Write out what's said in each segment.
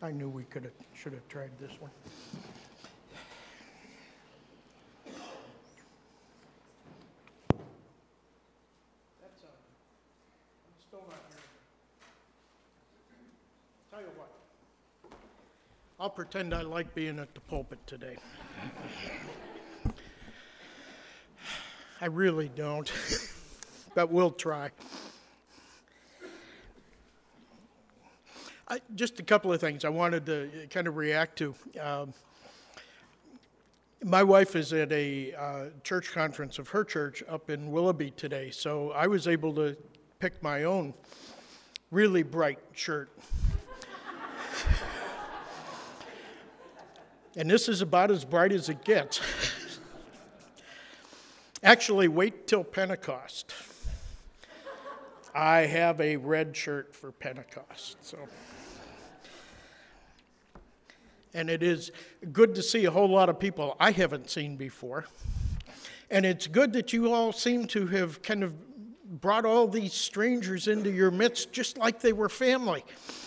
I knew we should have tried this one. I'm still not hearing it. Tell you what, I'll pretend I like being at the pulpit today. I really don't, but we'll try. Just a couple of things I wanted to kind of react to. My wife is at a church conference of her church up in Willoughby today, so I was able to pick my own really bright shirt. And this is about as bright as it gets. Actually, wait till Pentecost. I have a red shirt for Pentecost, so. And it is good to see a whole lot of people I haven't seen before. And it's good that you all seem to have kind of brought all these strangers into your midst just like they were family.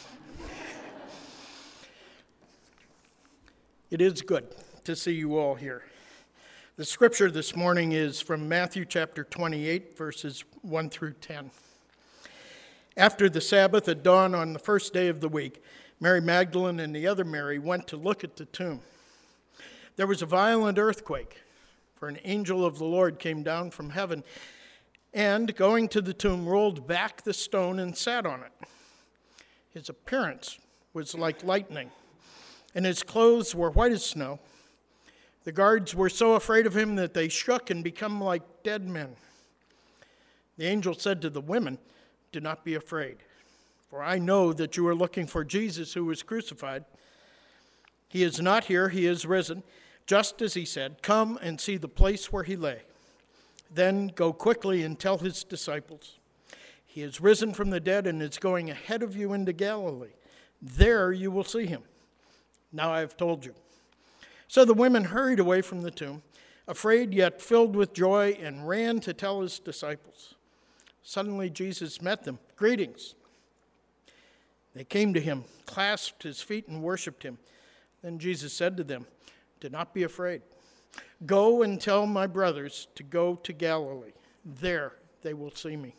It is good to see you all here. The scripture this morning is from Matthew chapter 28, verses 1 through 10. After the Sabbath at dawn on the first day of the week, Mary Magdalene and the other Mary went to look at the tomb. There was a violent earthquake, for an angel of the Lord came down from heaven and, going to the tomb, rolled back the stone and sat on it. His appearance was like lightning, and his clothes were white as snow. The guards were so afraid of him that they shook and became like dead men. The angel said to the women, "Do not be afraid. For I know that you are looking for Jesus who was crucified. He is not here, he is risen. Just as he said, come and see the place where he lay. Then go quickly and tell his disciples. He is risen from the dead and is going ahead of you into Galilee. There you will see him. Now I have told you." So the women hurried away from the tomb, afraid yet filled with joy, and ran to tell his disciples. Suddenly Jesus met them. "Greetings." They came to him, clasped his feet, and worshipped him. Then Jesus said to them, "Do not be afraid. Go and tell my brothers to go to Galilee. There they will see me."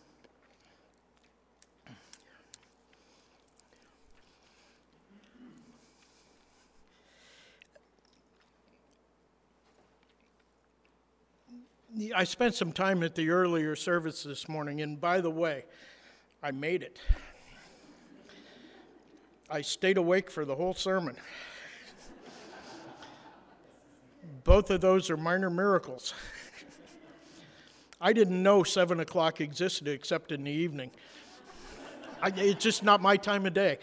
I spent some time at the earlier service this morning, and by the way, I made it. I stayed awake for the whole sermon. Both of those are minor miracles. I didn't know 7 o'clock existed except in the evening. It's just not my time of day.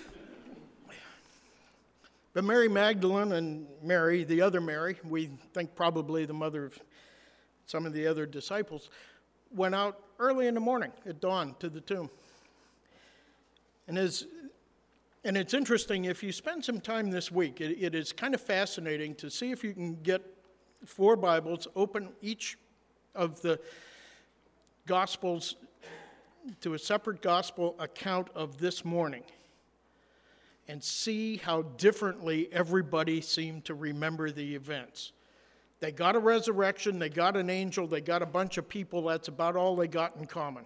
But Mary Magdalene and Mary, the other Mary, we think probably the mother of some of the other disciples, went out early in the morning at dawn to the tomb. And it's interesting, if you spend some time this week, it is kind of fascinating to see if you can get 4 Bibles, open each of the Gospels to a separate Gospel account of this morning, and see how differently everybody seemed to remember the events. They got a resurrection, they got an angel, they got a bunch of people. That's about all they got in common.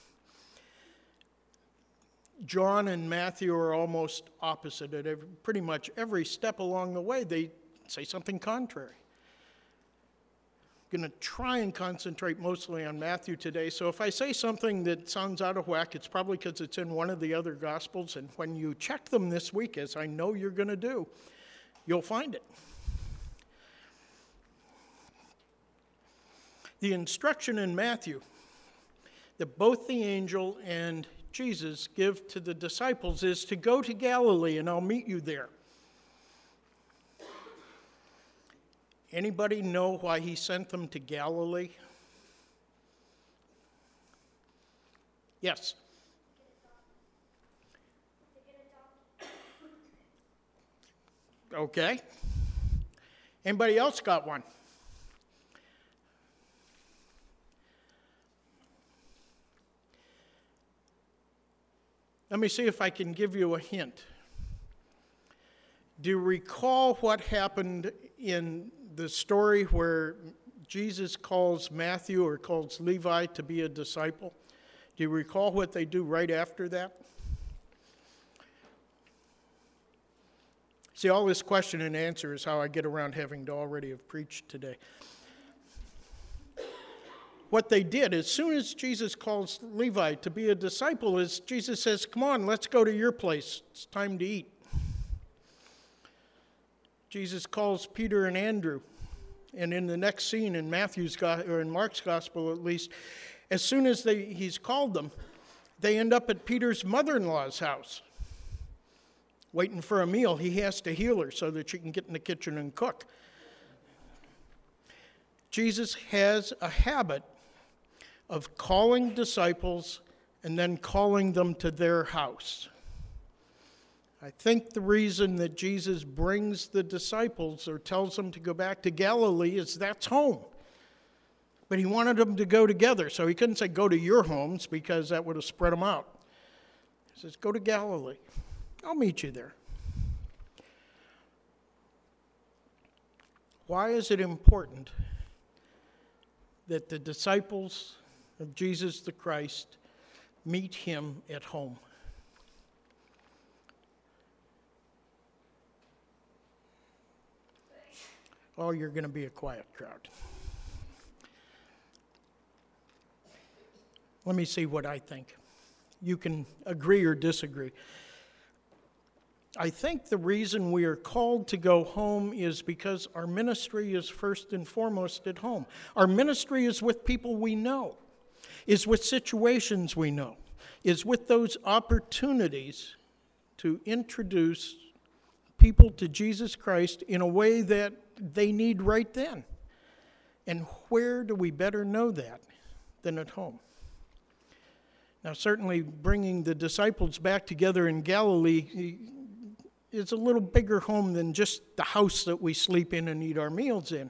John and Matthew are almost opposite at pretty much every step along the way. They say something contrary. I'm going to try and concentrate mostly on Matthew today. So if I say something that sounds out of whack, it's probably because it's in one of the other Gospels. And when you check them this week, as I know you're going to do, you'll find it. The instruction in Matthew that both the angel and Jesus give to the disciples is to go to Galilee and I'll meet you there. Anybody know why he sent them to Galilee? Yes. Okay. Anybody else got one? Let me see if I can give you a hint. Do you recall what happened in the story where Jesus calls Matthew or calls Levi to be a disciple? Do you recall what they do right after that? See, all this question and answer is how I get around having to already have preached today. What they did, as soon as Jesus calls Levi to be a disciple, is Jesus says, come on, let's go to your place. It's time to eat. Jesus calls Peter and Andrew. And in the next scene in Mark's gospel at least, as soon as he's called them, they end up at Peter's mother-in-law's house. Waiting for a meal, he has to heal her so that she can get in the kitchen and cook. Jesus has a habit of calling disciples and then calling them to their house. I think the reason that Jesus brings the disciples or tells them to go back to Galilee is that's home. But he wanted them to go together, so he couldn't say go to your homes because that would have spread them out. He says, go to Galilee. I'll meet you there. Why is it important that the disciples of Jesus the Christ meet him at home? Oh, you're going to be a quiet crowd. Let me see what I think. You can agree or disagree. I think the reason we are called to go home is because our ministry is first and foremost at home. Our ministry is with people we know, is with situations we know, is with those opportunities to introduce people to Jesus Christ in a way that they need right then. And where do we better know that than at home? Now, certainly bringing the disciples back together in Galilee is a little bigger home than just the house that we sleep in and eat our meals in.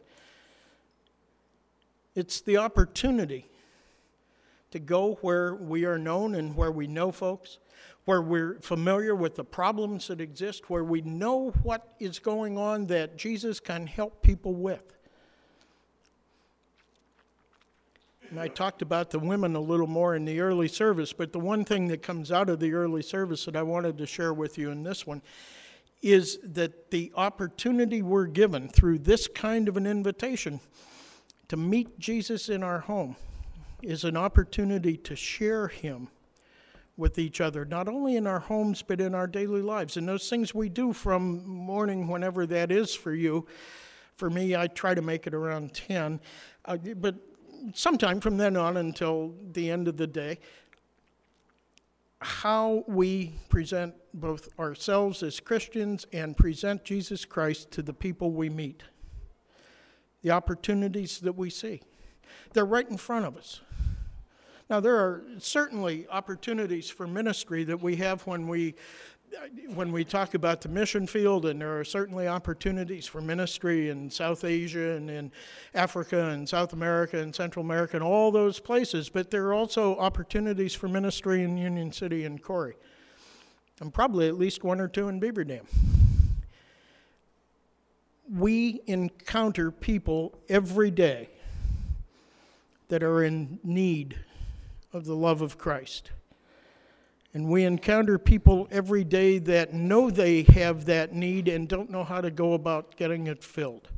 It's the opportunity to go where we are known and where we know folks, where we're familiar with the problems that exist, where we know what is going on that Jesus can help people with. And I talked about the women a little more in the early service, but the one thing that comes out of the early service that I wanted to share with you in this one is that the opportunity we're given through this kind of an invitation to meet Jesus in our home is an opportunity to share him with each other, not only in our homes, but in our daily lives. And those things we do from morning, whenever that is for you. For me, I try to make it around 10, but sometime from then on until the end of the day, how we present both ourselves as Christians and present Jesus Christ to the people we meet. The opportunities that we see. They're right in front of us. Now, there are certainly opportunities for ministry that we have when we talk about the mission field, and there are certainly opportunities for ministry in South Asia and in Africa and South America and Central America and all those places, but there are also opportunities for ministry in Union City and Corey, and probably at least one or two in Beaver Dam. We encounter people every day that are in need of the love of Christ. And we encounter people every day that know they have that need and don't know how to go about getting it filled.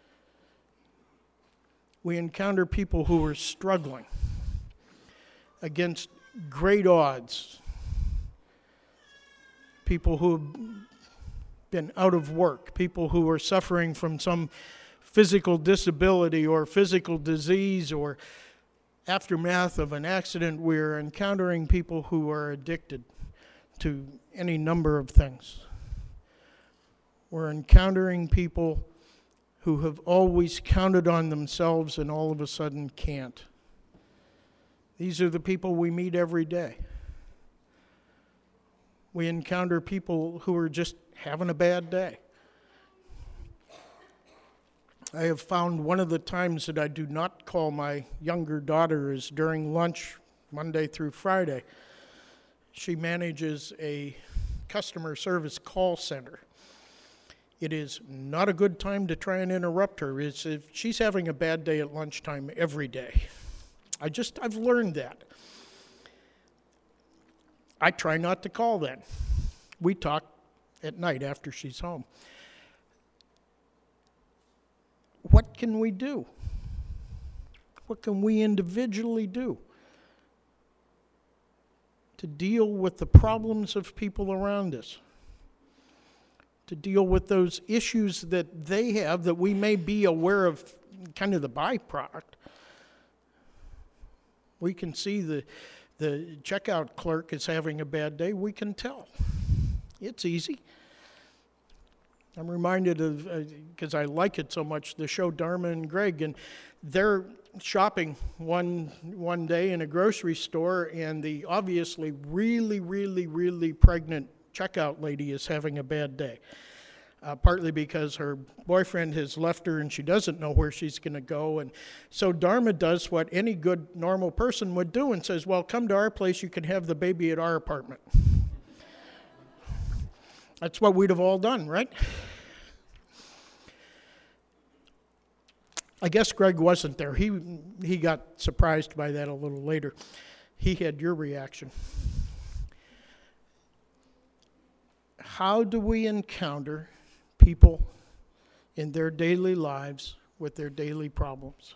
We encounter people who are struggling against great odds. People who have been out of work, people who are suffering from some physical disability or physical disease or aftermath of an accident. We're encountering people who are addicted to any number of things. We're encountering people who have always counted on themselves and all of a sudden can't. These are the people we meet every day. We encounter people who are just having a bad day. I have found one of the times that I do not call my younger daughter is during lunch, Monday through Friday. She manages a customer service call center. It is not a good time to try and interrupt her. It's if she's having a bad day at lunchtime every day. I've learned that. I try not to call then. We talk at night after she's home. What can we do? What can we individually do to deal with the problems of people around us? To deal with those issues that they have that we may be aware of, kind of the byproduct. We can see the checkout clerk is having a bad day. We can tell. It's easy. I'm reminded of, because I like it so much, the show Dharma and Greg, and they're shopping one day in a grocery store, and the obviously really pregnant checkout lady is having a bad day. Partly because her boyfriend has left her and she doesn't know where she's going to go. And so Dharma does what any good normal person would do and says, well, come to our place, you can have the baby at our apartment. That's what we'd have all done, right? I guess Greg wasn't there. He got surprised by that a little later. He had your reaction. How do we encounter people in their daily lives with their daily problems?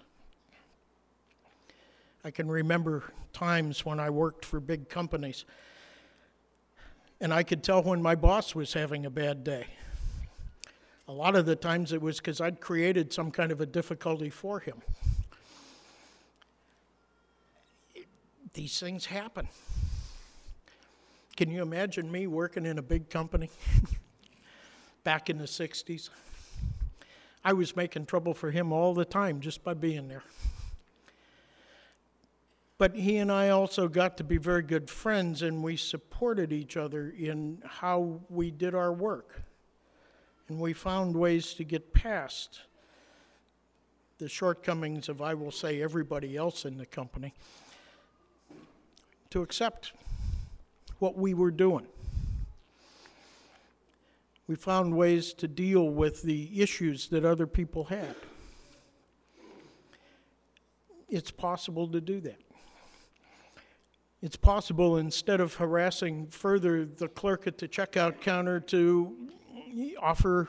I can remember times when I worked for big companies, and I could tell when my boss was having a bad day. A lot of the times it was because I'd created some kind of a difficulty for him. These things happen. Can you imagine me working in a big company back in the 60s? I was making trouble for him all the time just by being there. But he and I also got to be very good friends, and we supported each other in how we did our work. And we found ways to get past the shortcomings of, I will say, everybody else in the company, to accept what we were doing. We found ways to deal with the issues that other people had. It's possible to do that. It's possible, instead of harassing further the clerk at the checkout counter, to offer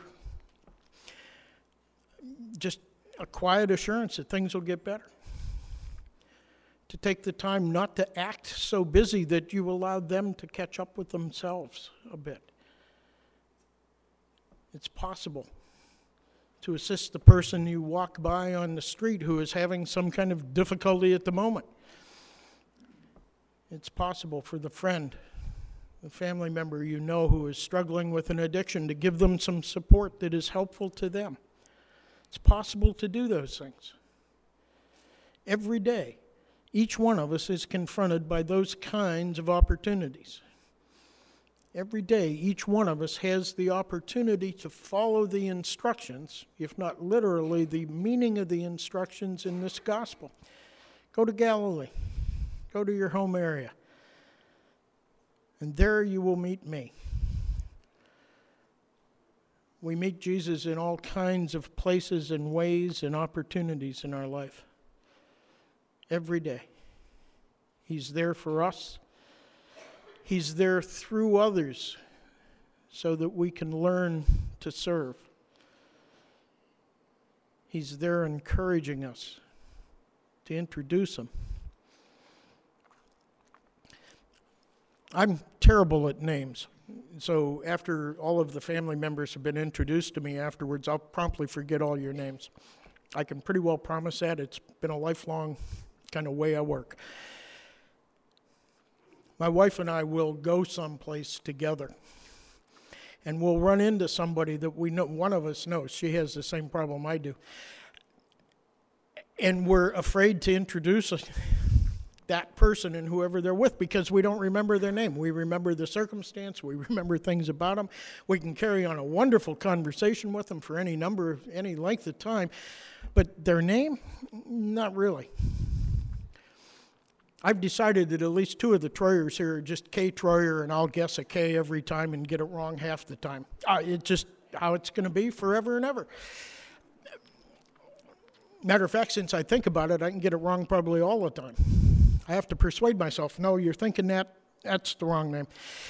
just a quiet assurance that things will get better. To take the time not to act so busy that you allow them to catch up with themselves a bit. It's possible to assist the person you walk by on the street who is having some kind of difficulty at the moment. It's possible for the friend, the family member you know who is struggling with an addiction, to give them some support that is helpful to them. It's possible to do those things. Every day, each one of us is confronted by those kinds of opportunities. Every day, each one of us has the opportunity to follow the instructions, if not literally the meaning of the instructions in this gospel. Go to Galilee. Go to your home area. And there you will meet me. We meet Jesus in all kinds of places and ways and opportunities in our life. Every day. He's there for us. He's there through others so that we can learn to serve. He's there encouraging us to introduce Him. I'm terrible at names, so after all of the family members have been introduced to me afterwards, I'll promptly forget all your names. I can pretty well promise that. It's been a lifelong kind of way I work. My wife and I will go someplace together, and we'll run into somebody that we know, one of us knows. She has the same problem I do. And we're afraid to introduce that person and whoever they're with because we don't remember their name. We remember the circumstance. We remember things about them. We can carry on a wonderful conversation with them for any length of time. But their name, not really. I've decided that at least two of the Troyers here are just K. Troyer, and I'll guess a K every time and get it wrong half the time. how it's going to be forever and ever. Matter of fact, since I think about it, I can get it wrong probably all the time. I have to persuade myself, no, you're thinking that's the wrong name.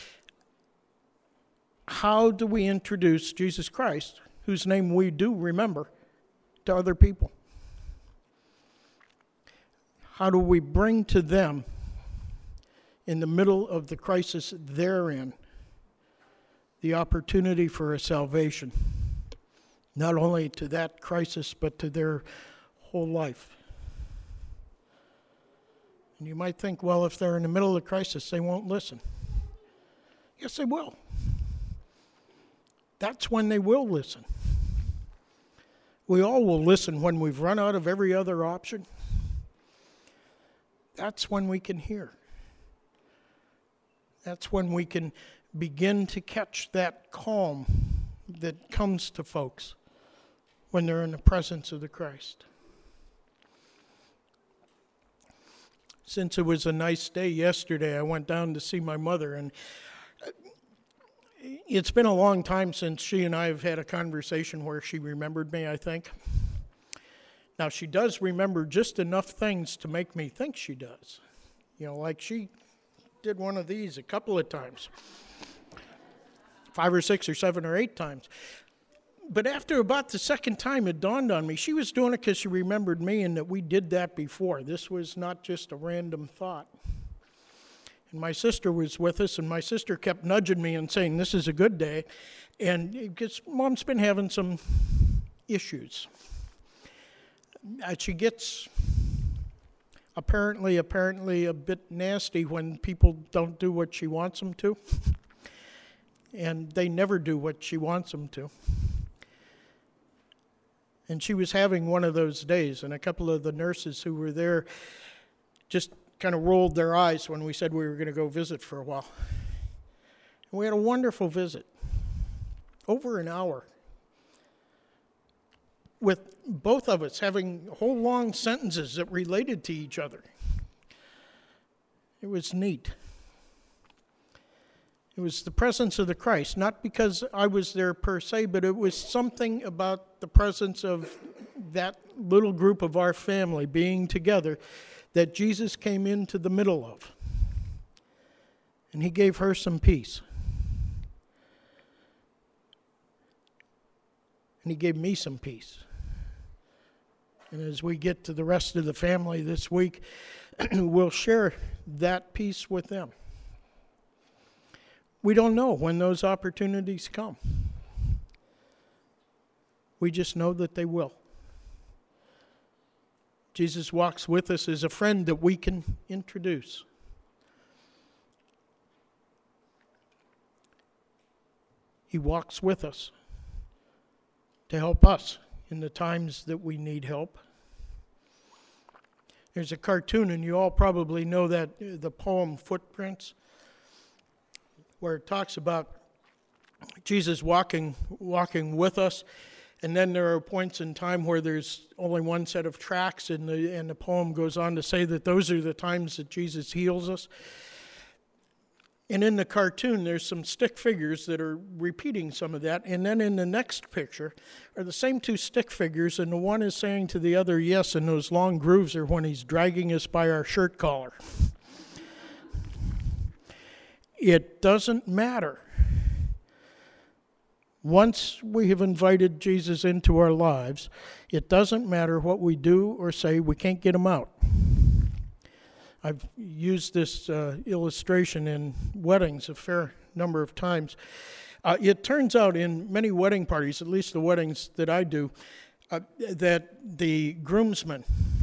How do we introduce Jesus Christ, whose name we do remember, to other people? How do we bring to them, in the middle of the crisis they're in, the opportunity for a salvation, not only to that crisis, but to their whole life? And you might think, well, if they're in the middle of the crisis, they won't listen. Yes, they will. That's when they will listen. We all will listen when we've run out of every other option. That's when we can hear. That's when we can begin to catch that calm that comes to folks when they're in the presence of the Christ. Since it was a nice day yesterday, I went down to see my mother, and it's been a long time since she and I have had a conversation where she remembered me, I think. Now, she does remember just enough things to make me think she does. You know, like she did one of these a couple of times, 5 or 6 or 7 or 8 times. But after about the second time, it dawned on me, she was doing it because she remembered me and that we did that before. This was not just a random thought. And my sister was with us, and my sister kept nudging me and saying, this is a good day. And because Mom's been having some issues. She gets apparently a bit nasty when people don't do what she wants them to. And they never do what she wants them to. And she was having one of those days, and a couple of the nurses who were there just kind of rolled their eyes when we said we were going to go visit for a while. And we had a wonderful visit, over an hour, with both of us having whole long sentences that related to each other. It was neat. It was the presence of the Christ, not because I was there per se, but it was something about the presence of that little group of our family being together that Jesus came into the middle of. And he gave her some peace. And he gave me some peace. And as we get to the rest of the family this week, we'll share that peace with them. We don't know when those opportunities come. We just know that they will. Jesus walks with us as a friend that we can introduce. He walks with us to help us in the times that we need help. There's a cartoon, and you all probably know that, the poem Footprints, where it talks about Jesus walking with us, and then there are points in time where there's only one set of tracks, and the poem goes on to say that those are the times that Jesus heals us. And in the cartoon, there's some stick figures that are repeating some of that, and then in the next picture are the same 2 stick figures, and the one is saying to the other, yes, and those long grooves are when he's dragging us by our shirt collar. It doesn't matter. Once we have invited Jesus into our lives, it doesn't matter what we do or say, we can't get him out. I've used this illustration in weddings a fair number of times. It turns out in many wedding parties, at least the weddings that I do, that the groomsmen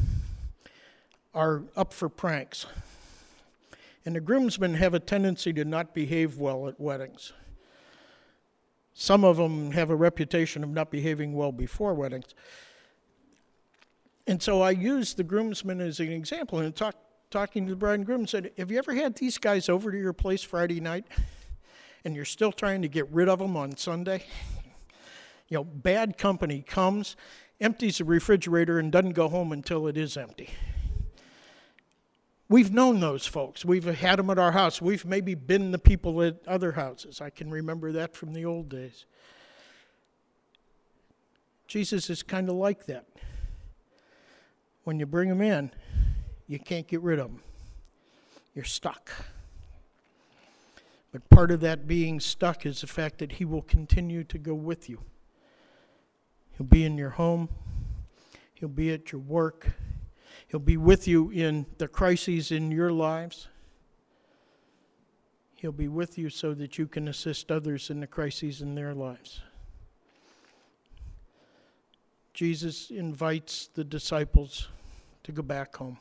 are up for pranks. And the groomsmen have a tendency to not behave well at weddings. Some of them have a reputation of not behaving well before weddings. And so I used the groomsmen as an example, and talking to the bride and groom, said, have you ever had these guys over to your place Friday night, and you're still trying to get rid of them on Sunday? You know, bad company comes, empties the refrigerator, and doesn't go home until it is empty. We've known those folks. We've had them at our house. We've maybe been the people at other houses. I can remember that from the old days. Jesus is kind of like that. When you bring him in, you can't get rid of him. You're stuck. But part of that being stuck is the fact that he will continue to go with you. He'll be in your home. He'll be at your work. He'll be with you in the crises in your lives. He'll be with you so that you can assist others in the crises in their lives. Jesus invites the disciples to go back home,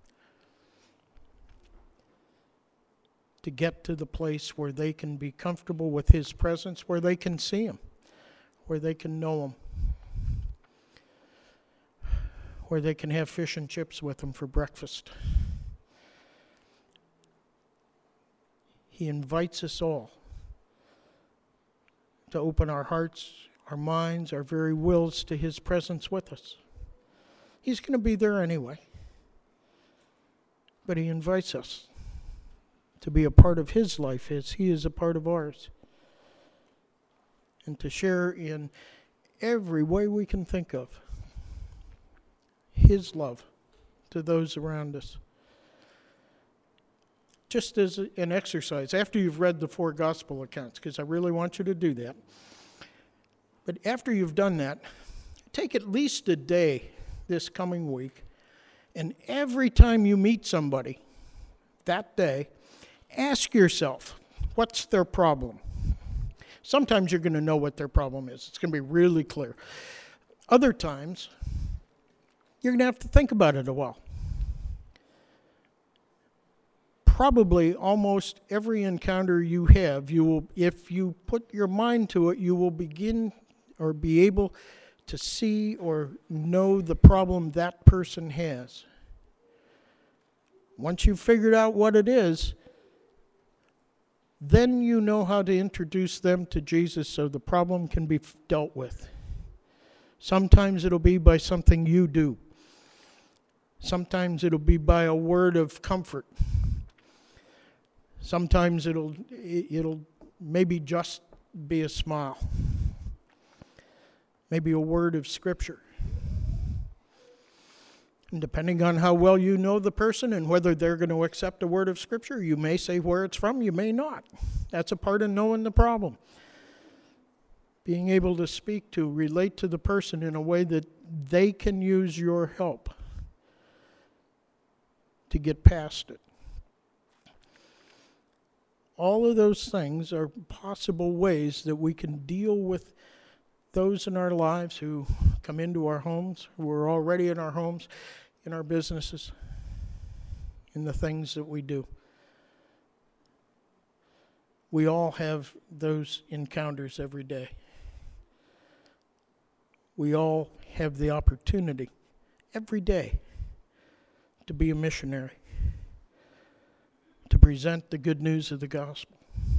to get to the place where they can be comfortable with his presence, where they can see him, where they can know him, where they can have fish and chips with him for breakfast. He invites us all to open our hearts, our minds, our very wills to his presence with us. He's going to be there anyway. But he invites us to be a part of his life as he is a part of ours. And to share in every way we can think of his love to those around us. Just as an exercise, after you've read the 4 gospel accounts, because I really want you to do that. But after you've done that, take at least a day this coming week, and every time you meet somebody that day, ask yourself, what's their problem? Sometimes you're going to know what their problem is. It's going to be really clear. Other times, you're going to have to think about it a while. Probably almost every encounter you have, you will, if you put your mind to it, you will begin or be able to see or know the problem that person has. Once you've figured out what it is, then you know how to introduce them to Jesus so the problem can be dealt with. Sometimes it'll be by something you do. Sometimes it'll be by a word of comfort. Sometimes it'll maybe just be a smile. Maybe a word of Scripture. And depending on how well you know the person and whether they're going to accept a word of Scripture, you may say where it's from, you may not. That's a part of knowing the problem. Being able to speak to, relate to the person in a way that they can use your help to get past it. All of those things are possible ways that we can deal with those in our lives who come into our homes, who are already in our homes, in our businesses, in the things that we do. We all have those encounters every day. We all have the opportunity every day to be a missionary, to present the good news of the gospel.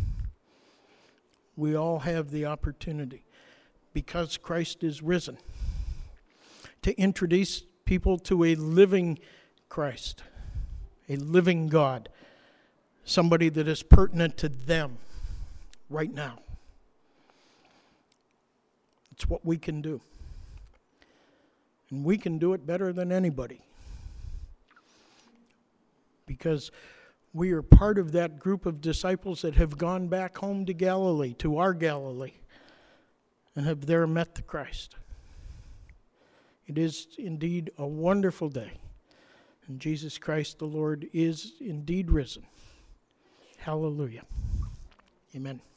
We all have the opportunity, because Christ is risen, to introduce people to a living Christ, a living God, somebody that is pertinent to them right now. It's what we can do. And we can do it better than anybody, because we are part of that group of disciples that have gone back home to Galilee, to our Galilee, and have there met the Christ. It is indeed a wonderful day. And Jesus Christ the Lord is indeed risen. Hallelujah. Amen.